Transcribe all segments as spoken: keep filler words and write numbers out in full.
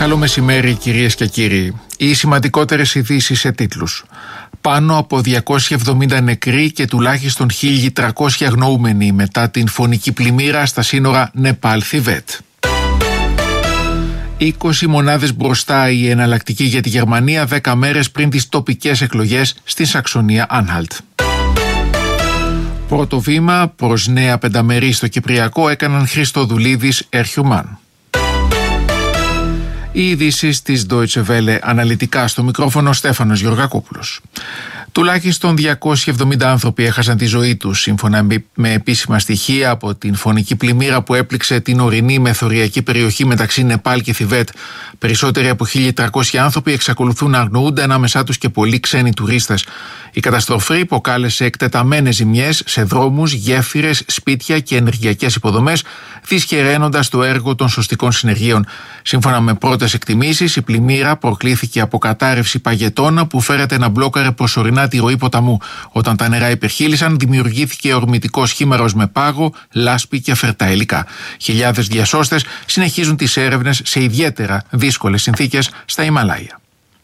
Καλό μεσημέρι κυρίες και κύριοι. Οι σημαντικότερες ειδήσεις σε τίτλους. Πάνω από διακόσιοι εβδομήντα νεκροί και τουλάχιστον χίλια τριακόσιοι αγνοούμενοι μετά την φωνική πλημμύρα στα σύνορα Νεπάλ-Θιβέτ. είκοσι μονάδες μπροστά η εναλλακτική για τη Γερμανία δέκα μέρες πριν τις τοπικές εκλογές στη Σαξονία-Άνχαλτ. Πρώτο βήμα προς νέα πενταμερή στο Κυπριακό έκαναν Χριστοδουλίδης Ερχιουμάν. Οι ειδήσεις της Deutsche Welle αναλυτικά, στο μικρόφωνο Στέφανος Γεωργακόπουλος. Τουλάχιστον διακόσιοι εβδομήντα άνθρωποι έχασαν τη ζωή τους, σύμφωνα με επίσημα στοιχεία, από την φωνική πλημμύρα που έπληξε την ορεινή μεθοριακή περιοχή μεταξύ Νεπάλ και Θιβέτ. Περισσότεροι από χίλια τριακόσιοι άνθρωποι εξακολουθούν να αγνοούνται, ανάμεσά τους και πολλοί ξένοι τουρίστες. Η καταστροφή υποκάλεσε εκτεταμένες ζημιές σε δρόμους, γέφυρες, σπίτια και ενεργειακές υποδομές, δυσχεραίνοντας το έργο των σωστικών συνεργείων. Σύμφωνα με πρώτες εκτιμήσεις, η πλημμύρα προκλήθηκε από κατάρρευση παγετώνα που φέρεται να μπλόκαρε προσωρινά τη ροή ποταμού. Όταν τα νερά υπερχείλησαν, δημιουργήθηκε ορμητικός χήμαρος με πάγο, λάσπη και φερτά υλικά. Χιλιάδες διασώστες συνεχίζουν τις έρευνες σε ιδιαίτερα δύσκολες συνθήκες στα Ιμαλάια.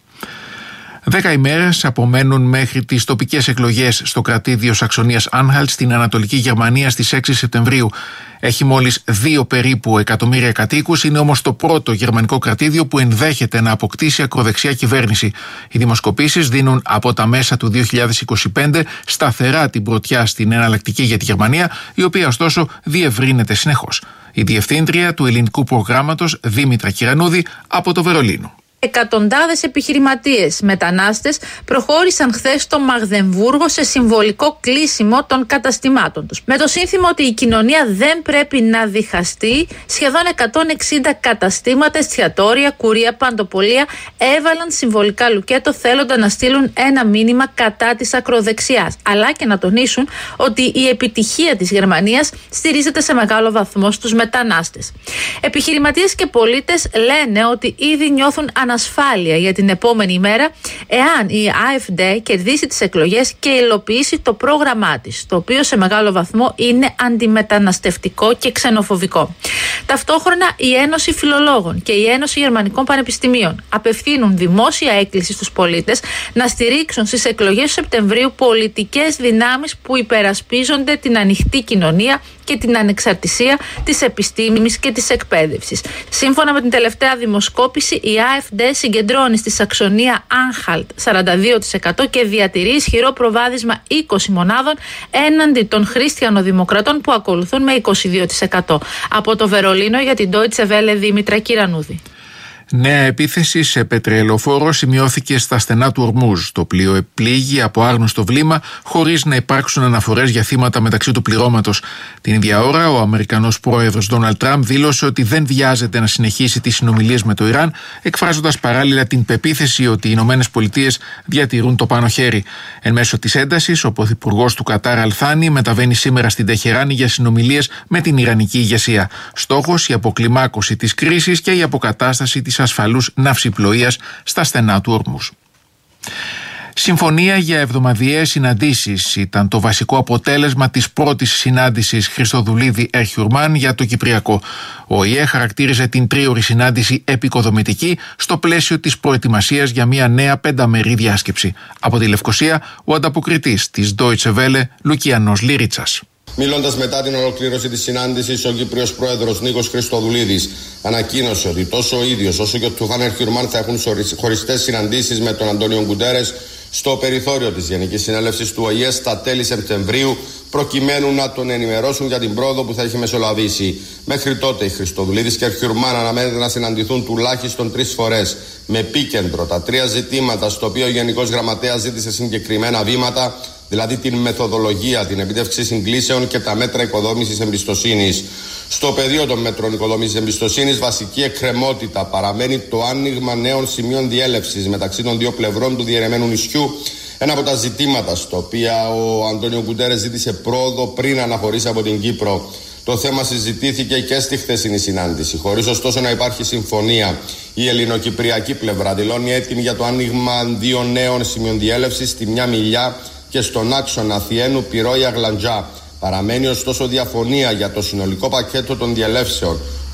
Δέκα ημέρες απομένουν μέχρι τις τοπικές εκλογές στο κρατήδιο Σαξονίας-Άνχαλτ στην Ανατολική Γερμανία στις έξι Σεπτεμβρίου. Έχει μόλις δύο περίπου εκατομμύρια κατοίκους, είναι όμως το πρώτο γερμανικό κρατήδιο που ενδέχεται να αποκτήσει ακροδεξιά κυβέρνηση. Οι δημοσκοπήσεις δίνουν από τα μέσα του δύο χιλιάδες είκοσι πέντε σταθερά την πρωτιά στην εναλλακτική για τη Γερμανία, η οποία ωστόσο διευρύνεται συνεχώς. Η διευθύντρια του ελληνικού προγράμματος, Δήμητρα Κυρανούδη, από το Βερολίνο. Εκατοντάδες επιχειρηματίες μετανάστες προχώρησαν χθες στο Μαγδεμβούργο σε συμβολικό κλείσιμο των καταστημάτων τους. Με το σύνθημα ότι η κοινωνία δεν πρέπει να διχαστεί, σχεδόν εκατόν εξήντα καταστήματα, εστιατόρια, κουρία, παντοπολία έβαλαν συμβολικά λουκέτο, θέλοντα να στείλουν ένα μήνυμα κατά της ακροδεξιάς, αλλά και να τονίσουν ότι η επιτυχία της Γερμανίας στηρίζεται σε μεγάλο βαθμό στους μετανάστες. Επιχειρηματίες και πολίτες λένε ότι ήδη νιώθουν ανασφάλεια για την επόμενη ημέρα εάν η AfD κερδίσει τις εκλογές και υλοποιήσει το πρόγραμμά της, το οποίο σε μεγάλο βαθμό είναι αντιμεταναστευτικό και ξενοφοβικό. Ταυτόχρονα η Ένωση Φιλολόγων και η Ένωση Γερμανικών Πανεπιστημίων απευθύνουν δημόσια έκκληση στους πολίτες να στηρίξουν στις εκλογές του Σεπτεμβρίου πολιτικές δυνάμεις που υπερασπίζονται την ανοιχτή κοινωνία και την ανεξαρτησία της επιστήμης και της εκπαίδευσης. Σύμφωνα με την τελευταία δημοσκόπηση, η AfD συγκεντρώνει στη Σαξονία Άνχαλτ σαράντα δύο τοις εκατό και διατηρεί ισχυρό προβάδισμα είκοσι μονάδων έναντι των χριστιανοδημοκρατών που ακολουθούν με είκοσι δύο τοις εκατό. Από το Βερολίνο για την Deutsche Welle, Δήμητρα Κυρανούδη. Νέα επίθεση σε πετρελαιοφόρο σημειώθηκε στα στενά του Ορμούζ. Το πλοίο επλήγει από άγνωστο βλήμα, χωρίς να υπάρξουν αναφορές για θύματα μεταξύ του πληρώματος. Την ίδια ώρα, ο Αμερικανός πρόεδρος Ντόναλντ Τραμπ δήλωσε ότι δεν βιάζεται να συνεχίσει τις συνομιλίες με το Ιράν, εκφράζοντας παράλληλα την πεποίθηση ότι οι Ηνωμένες Πολιτείες διατηρούν το πάνω χέρι. Εν μέσω της έντασης, ο πρωθυπουργός του Κατάρ Αλθάνι μεταβαίνει σήμερα στην Τεχεράνη για συνομιλίες με την Ιρανική ηγεσία. Στόχος η αποκλιμάκωση της κρίσης και η αποκατάσταση της ασφαλούς ναυσιπλοείας στα στενά του Ορμούζ. Συμφωνία για εβδομαδιαίες συναντήσεις ήταν το βασικό αποτέλεσμα της πρώτης συνάντησης Χριστοδουλίδη Ερχιουμάν για το Κυπριακό. Ο ΟΗΕ χαρακτήριζε την τρίωρη συνάντηση επικοδομητική στο πλαίσιο της προετοιμασίας για μια νέα πενταμερή διάσκεψη. Από τη Λευκοσία, ο ανταποκριτής της Deutsche Welle, Λουκιανός Λυρίτσας. Μιλώντας μετά την ολοκλήρωση της συνάντησης, ο Κύπριος Πρόεδρος Νίκος Χριστοδουλίδης ανακοίνωσε ότι τόσο ο ίδιος όσο και ο Τουχάν Ερχιουμάν θα έχουν χωριστές συναντήσεις με τον Αντώνιο Γκουντέρες στο περιθώριο της Γενικής Συνέλευσης του Ο Η Ε στα τέλη Σεπτεμβρίου, προκειμένου να τον ενημερώσουν για την πρόοδο που θα έχει μεσολαβήσει. Μέχρι τότε, οι Χριστοδουλίδης και Ερχιουμάν αναμένεται να συναντηθούν τουλάχιστον τρεις φορές, με επίκεντρο τα τρία ζητήματα, στο οποίο ο Γενικός Γραμματέας ζήτησε συγκεκριμένα βήματα, δηλαδή την μεθοδολογία, την επίτευξη συγκλήσεων και τα μέτρα οικοδόμησης εμπιστοσύνης. Στο πεδίο των μέτρων οικοδόμησης εμπιστοσύνης, βασική εκκρεμότητα παραμένει το άνοιγμα νέων σημείων διέλευσης μεταξύ των δύο πλευρών του διαιρεμένου νησιού. Ένα από τα ζητήματα στο οποία ο Αντώνιο Γκουντέρες ζήτησε πρόοδο πριν αναχωρήσει από την Κύπρο. Το θέμα συζητήθηκε και στη χθεσινή συνάντηση. Χωρίς ωστόσο να υπάρχει συμφωνία, η ελληνοκυπριακή πλευρά δηλώνει έτοιμη για το άνοιγμα δύο νέων σημείων διέλευσης στη μια μιλιά και στον άξονα Θιένου Πυρόια Γλαντζά. Παραμένει ωστόσο διαφωνία για το συνολικό πακέτο των διελεύσεων,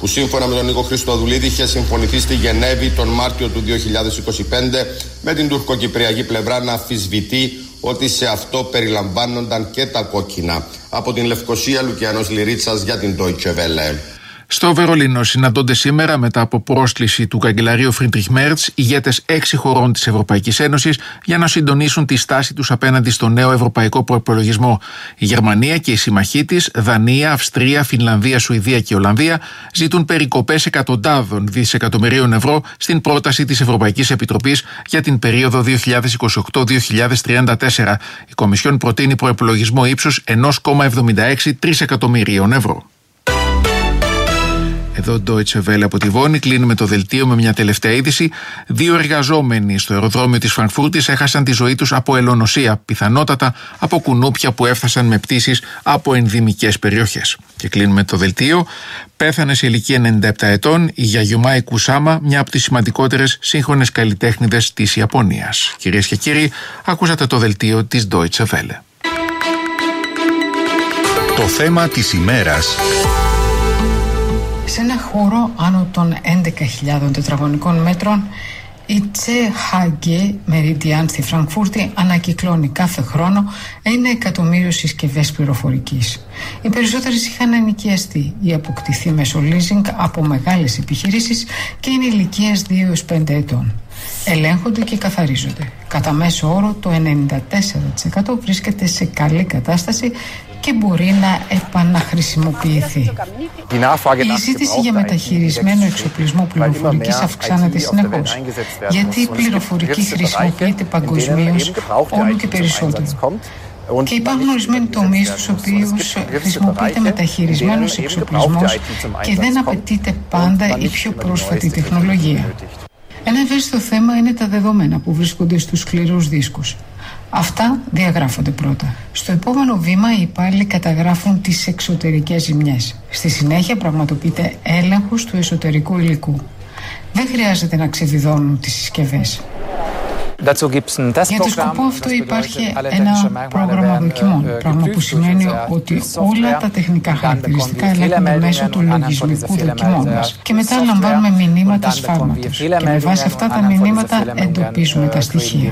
που σύμφωνα με τον Νίκο Χριστοδουλίδη είχε συμφωνηθεί στη Γενέβη τον Μάρτιο του δύο χιλιάδες είκοσι πέντε, με την τουρκοκυπριακή πλευρά να αμφισβητεί ότι σε αυτό περιλαμβάνονταν και τα κόκκινα. Από την Λευκοσία, Λουκιανός Λυρίτσας για την Deutsche Welle. Στο Βερολίνο συναντώνται σήμερα, μετά από πρόσκληση του καγκελαρίου Φρίντριχ Μέρτς, ηγέτες έξι χωρών της Ευρωπαϊκής Ένωσης για να συντονίσουν τη στάση τους απέναντι στο νέο ευρωπαϊκό προϋπολογισμό. Η Γερμανία και οι συμμαχοί της, Δανία, Αυστρία, Φινλανδία, Σουηδία και Ολλανδία, ζητούν περικοπές εκατοντάδων δισεκατομμυρίων ευρώ στην πρόταση της Ευρωπαϊκής Επιτροπής για την περίοδο δύο χιλιάδες είκοσι οκτώ με δύο χιλιάδες τριάντα τέσσερα. Η Κομισιόν προτείνει προϋπολογισμό ύψους ένα κόμμα εβδομήντα έξι τρισεκατομμυρίων ευρώ. Εδώ Deutsche Welle από τη Βόνη. Κλείνουμε το δελτίο με μια τελευταία είδηση. Δύο εργαζόμενοι στο αεροδρόμιο της Φραγκφούρτης έχασαν τη ζωή τους από ελονοσία, πιθανότατα από κουνούπια που έφτασαν με πτήσεις από ενδυμικές περιοχές. Και κλείνουμε το δελτίο. Πέθανε σε ηλικία ενενήντα επτά ετών η Γιαγιουμάη Κουσάμα, μια από τις σημαντικότερες σύγχρονες καλλιτέχνηδες της Ιαπωνίας. Κυρίες και κύριοι, ακούσατε το δελτίο της Deutsche Welle. Το θέμα της ημέρας. Σε ένα χώρο άνω των έντεκα χιλιάδων τετραγωνικών μέτρων, η Τσε Χα Γκέ Meridian στη Φραγκφούρτη ανακυκλώνει κάθε χρόνο ένα εκατομμύριο συσκευές πληροφορικής. Οι περισσότερες είχαν ενοικιαστεί ή αποκτηθεί μέσω leasing από μεγάλες επιχειρήσεις και είναι ηλικίας δύο έως πέντε ετών. Ελέγχονται και καθαρίζονται. Κατά μέσο όρο το ενενήντα τέσσερα τοις εκατό βρίσκεται σε καλή κατάσταση και μπορεί να επαναχρησιμοποιηθεί. Η ζήτηση για μεταχειρισμένο εξοπλισμό πληροφορικής αυξάνεται συνεχώς, γιατί η πληροφορική χρησιμοποιείται παγκοσμίως όλο και περισσότερο. Και υπάρχουν ορισμένοι τομείς στους οποίους χρησιμοποιείται μεταχειρισμένος εξοπλισμός και δεν απαιτείται πάντα η πιο πρόσφατη τεχνολογία. Ένα ευαίσθητο θέμα είναι τα δεδομένα που βρίσκονται στους σκληρούς δίσκους. Αυτά διαγράφονται πρώτα. Στο επόμενο βήμα οι υπάλληλοι καταγράφουν τις εξωτερικές ζημιές. Στη συνέχεια πραγματοποιείται έλεγχος του εσωτερικού υλικού. Δεν χρειάζεται να ξεβιδώνουν τις συσκευές. Για το σκοπό αυτό υπάρχει ένα πρόγραμμα δοκιμών, πράγμα που σημαίνει ότι όλα τα τεχνικά χαρακτηριστικά ελέγχονται μέσω του λογισμικού δοκιμών μας και μετά λαμβάνουμε μηνύματα σφάλματος και με βάση αυτά τα μηνύματα εντοπίζουμε τα στοιχεία.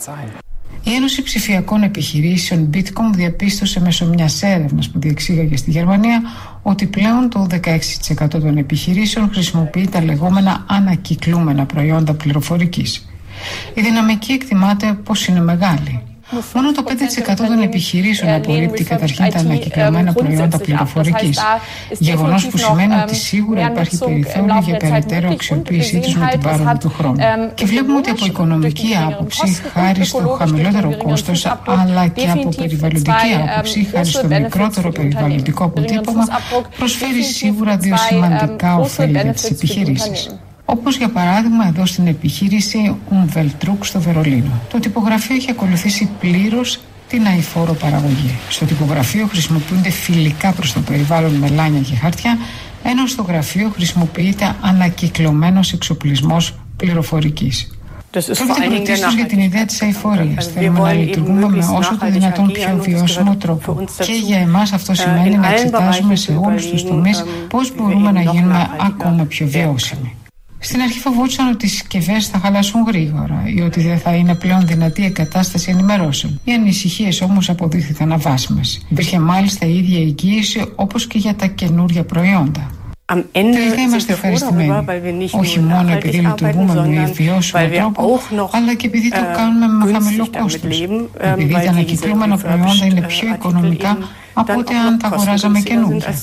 Η Ένωση Ψηφιακών Επιχειρήσεων Bitkom διαπίστωσε μέσω μιας έρευνας που διεξήγαγε στη Γερμανία ότι πλέον το δεκαέξι τοις εκατό των επιχειρήσεων χρησιμοποιεί τα λεγόμενα ανακυκλούμενα προϊόντα πληροφορικής. Η δυναμική εκτιμάται πως είναι μεγάλη. Μόνο το πέντε τοις εκατό των επιχειρήσεων απορρίπτει καταρχήν τα ανακυκλωμένα προϊόντα πληροφορικής. Γεγονός που σημαίνει ότι σίγουρα υπάρχει περιθώριο για περαιτέρω αξιοποίησή τους με την πάροδο του χρόνου. Και βλέπουμε ότι από οικονομική άποψη, χάρη στο χαμηλότερο κόστος, αλλά και από περιβαλλοντική άποψη, χάρη στο μικρότερο περιβαλλοντικό αποτύπωμα, προσφέρει σίγουρα δύο σημαντικά ωφέλη για τις επιχειρήσεις. Όπως για παράδειγμα εδώ στην επιχείρηση Umweltdruck στο Βερολίνο. Το τυπογραφείο έχει ακολουθήσει πλήρως την αειφόρο παραγωγή. Στο τυπογραφείο χρησιμοποιούνται φιλικά προς το περιβάλλον μελάνια και χαρτιά, ενώ στο γραφείο χρησιμοποιείται ανακυκλωμένος εξοπλισμός πληροφορικής. Πρόκειται πρωτίστως για την ιδέα της αειφορίας. Θέλουμε να λειτουργούμε με όσο το δυνατόν πιο βιώσιμο τρόπο. Και για εμάς αυτό σημαίνει να εξετάζουμε σε όλους τους τομείς πώς μπορούμε να γίνουμε ακόμα πιο βιώσιμοι. Στην αρχή φοβόντουσαν ότι οι συσκευές θα χαλάσουν γρήγορα ή ότι δεν θα είναι πλέον δυνατή η εγκατάσταση ενημερώσεων. Οι ανησυχίες όμως αποδείχθηκαν αβάσιμες. Υπήρχε μάλιστα η ίδια εγγύηση όπως και για τα καινούρια προϊόντα. Τελικά είμαστε ευχαριστημένοι. Όχι μόνο επειδή λειτουργούμε με βιώσιμο τρόπο, αλλά και επειδή το κάνουμε με χαμηλό κόστος. Επειδή τα ανακυκλούμενα προϊόντα είναι πιο οικονομικά από ό,τι αν τα αγοράζαμε καινούργια.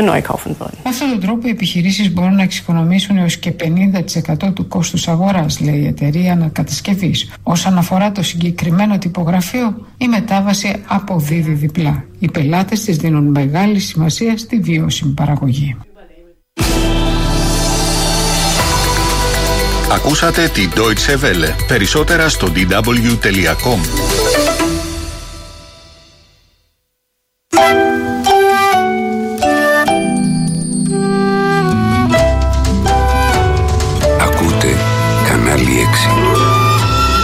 Με αυτόν τον τρόπο οι επιχειρήσεις μπορούν να εξοικονομήσουν έως και πενήντα τοις εκατό του κόστους αγοράς, λέει η εταιρεία ανακατασκευής. Όσον αφορά το συγκεκριμένο τυπογραφείο, η μετάβαση αποδίδει διπλά. Οι πελάτες της δίνουν μεγάλη σημασία στη βιώσιμη παραγωγή. Ακούσατε τη Deutsche Welle. Περισσότερα στο ντι ντάμπλιου τελεία κομ.